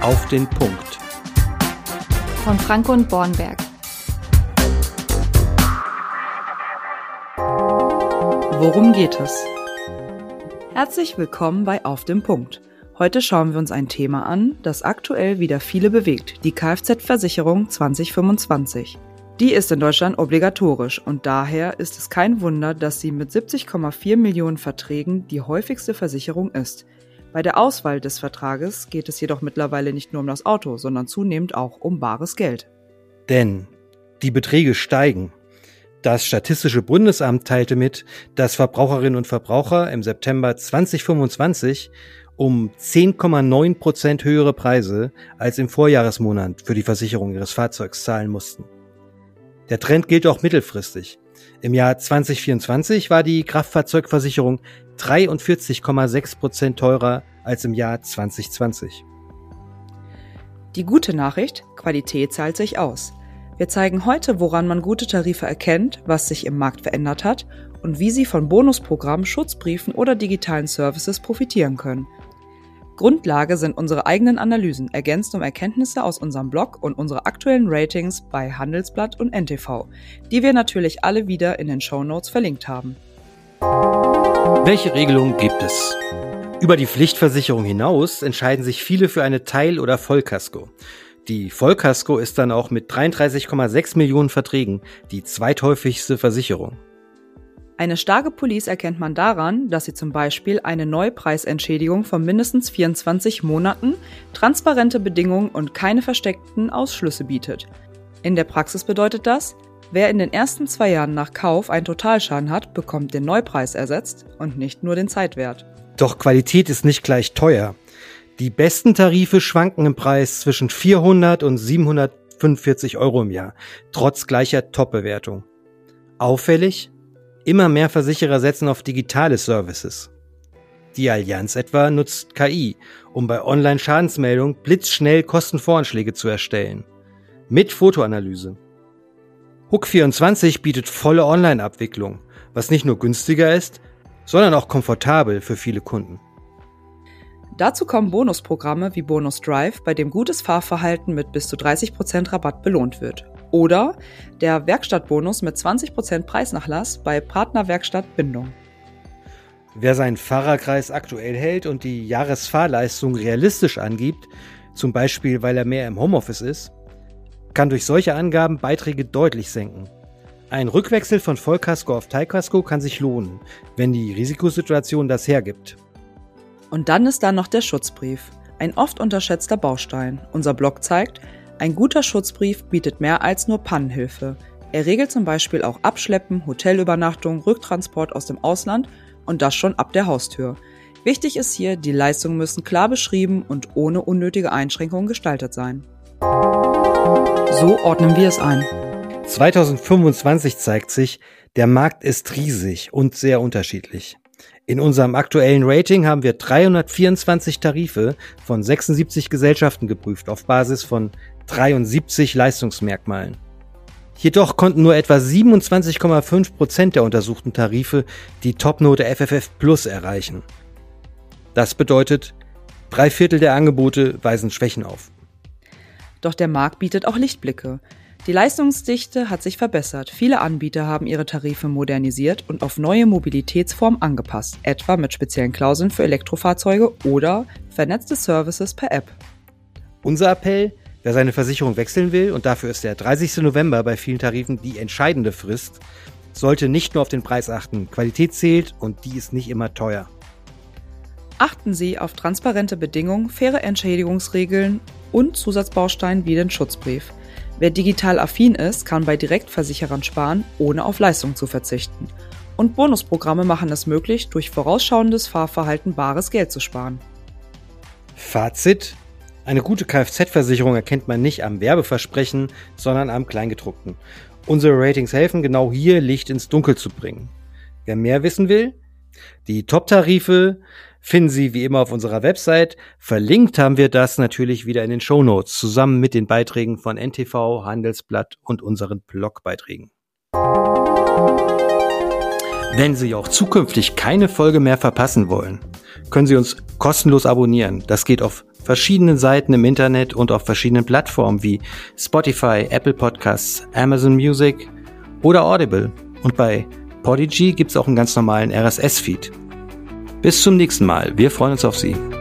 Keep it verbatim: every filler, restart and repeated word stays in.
Auf den Punkt. Von Franke und Bornberg. Worum geht es? Herzlich willkommen bei Auf den Punkt. Heute schauen wir uns ein Thema an, das aktuell wieder viele bewegt, die Kfz-Versicherung zwanzig fünfundzwanzig. Die ist in Deutschland obligatorisch und daher ist es kein Wunder, dass sie mit siebzig Komma vier Millionen Verträgen die häufigste Versicherung ist. Bei der Auswahl des Vertrages geht es jedoch mittlerweile nicht nur um das Auto, sondern zunehmend auch um bares Geld. Denn die Beträge steigen. Das Statistische Bundesamt teilte mit, dass Verbraucherinnen und Verbraucher im September zwanzig fünfundzwanzig um zehn Komma neun Prozent höhere Preise als im Vorjahresmonat für die Versicherung ihres Fahrzeugs zahlen mussten. Der Trend gilt auch mittelfristig. Im Jahr zwanzig vierundzwanzig war die Kraftfahrzeugversicherung dreiundvierzig Komma sechs Prozent teurer als im Jahr zwanzig zwanzig. Die gute Nachricht: Qualität zahlt sich aus. Wir zeigen heute, woran man gute Tarife erkennt, was sich im Markt verändert hat und wie Sie von Bonusprogrammen, Schutzbriefen oder digitalen Services profitieren können. Grundlage sind unsere eigenen Analysen, ergänzt um Erkenntnisse aus unserem Blog und unsere aktuellen Ratings bei Handelsblatt und N T V, die wir natürlich alle wieder in den Shownotes verlinkt haben. Welche Regelungen gibt es? Über die Pflichtversicherung hinaus entscheiden sich viele für eine Teil- oder Vollkasko. Die Vollkasko ist dann auch mit dreiunddreißig Komma sechs Millionen Verträgen die zweithäufigste Versicherung. Eine starke Police erkennt man daran, dass sie zum Beispiel eine Neupreisentschädigung von mindestens vierundzwanzig Monaten, transparente Bedingungen und keine versteckten Ausschlüsse bietet. In der Praxis bedeutet das, wer in den ersten zwei Jahren nach Kauf einen Totalschaden hat, bekommt den Neupreis ersetzt und nicht nur den Zeitwert. Doch Qualität ist nicht gleich teuer. Die besten Tarife schwanken im Preis zwischen vierhundert und siebenhundertfünfundvierzig Euro im Jahr, trotz gleicher Top-Bewertung. Auffällig: immer mehr Versicherer setzen auf digitale Services. Die Allianz etwa nutzt K I, um bei Online-Schadensmeldungen blitzschnell Kostenvoranschläge zu erstellen. Mit Fotoanalyse. H U K vierundzwanzig bietet volle Online-Abwicklung, was nicht nur günstiger ist, sondern auch komfortabel für viele Kunden. Dazu kommen Bonusprogramme wie Bonus Drive, bei dem gutes Fahrverhalten mit bis zu dreißig Prozent Rabatt belohnt wird. Oder der Werkstattbonus mit zwanzig Prozent Preisnachlass bei Partnerwerkstatt Bindung. Wer seinen Fahrerkreis aktuell hält und die Jahresfahrleistung realistisch angibt, zum Beispiel weil er mehr im Homeoffice ist, kann durch solche Angaben Beiträge deutlich senken. Ein Rückwechsel von Vollkasko auf Teilkasko kann sich lohnen, wenn die Risikosituation das hergibt. Und dann ist da noch der Schutzbrief, ein oft unterschätzter Baustein. Unser Blog zeigt, ein guter Schutzbrief bietet mehr als nur Pannenhilfe. Er regelt zum Beispiel auch Abschleppen, Hotelübernachtung, Rücktransport aus dem Ausland und das schon ab der Haustür. Wichtig ist hier, die Leistungen müssen klar beschrieben und ohne unnötige Einschränkungen gestaltet sein. So ordnen wir es ein. zwanzig fünfundzwanzig zeigt sich, der Markt ist riesig und sehr unterschiedlich. In unserem aktuellen Rating haben wir dreihundertvierundzwanzig Tarife von sechsundsiebzig Gesellschaften geprüft auf Basis von dreiundsiebzig Leistungsmerkmalen. Jedoch konnten nur etwa siebenundzwanzig Komma fünf Prozent der untersuchten Tarife die Topnote F F F Plus erreichen. Das bedeutet, drei Viertel der Angebote weisen Schwächen auf. Doch der Markt bietet auch Lichtblicke. Die Leistungsdichte hat sich verbessert. Viele Anbieter haben ihre Tarife modernisiert und auf neue Mobilitätsformen angepasst, etwa mit speziellen Klauseln für Elektrofahrzeuge oder vernetzte Services per App. Unser Appell: Wer seine Versicherung wechseln will, und dafür ist der dreißigsten November bei vielen Tarifen die entscheidende Frist, sollte nicht nur auf den Preis achten. Qualität zählt und die ist nicht immer teuer. Achten Sie auf transparente Bedingungen, faire Entschädigungsregeln und Zusatzbausteine wie den Schutzbrief. Wer digital affin ist, kann bei Direktversicherern sparen, ohne auf Leistung zu verzichten. Und Bonusprogramme machen es möglich, durch vorausschauendes Fahrverhalten bares Geld zu sparen. Fazit: Eine gute Kfz-Versicherung erkennt man nicht am Werbeversprechen, sondern am Kleingedruckten. Unsere Ratings helfen, genau hier Licht ins Dunkel zu bringen. Wer mehr wissen will? Die Top-Tarife finden Sie wie immer auf unserer Website. Verlinkt haben wir das natürlich wieder in den Shownotes, zusammen mit den Beiträgen von N T V, Handelsblatt und unseren Blogbeiträgen. Wenn Sie auch zukünftig keine Folge mehr verpassen wollen, können Sie uns kostenlos abonnieren. Das geht auf verschiedenen Seiten im Internet und auf verschiedenen Plattformen wie Spotify, Apple Podcasts, Amazon Music oder Audible. Und bei Podigy gibt's auch einen ganz normalen R S S-Feed. Bis zum nächsten Mal. Wir freuen uns auf Sie.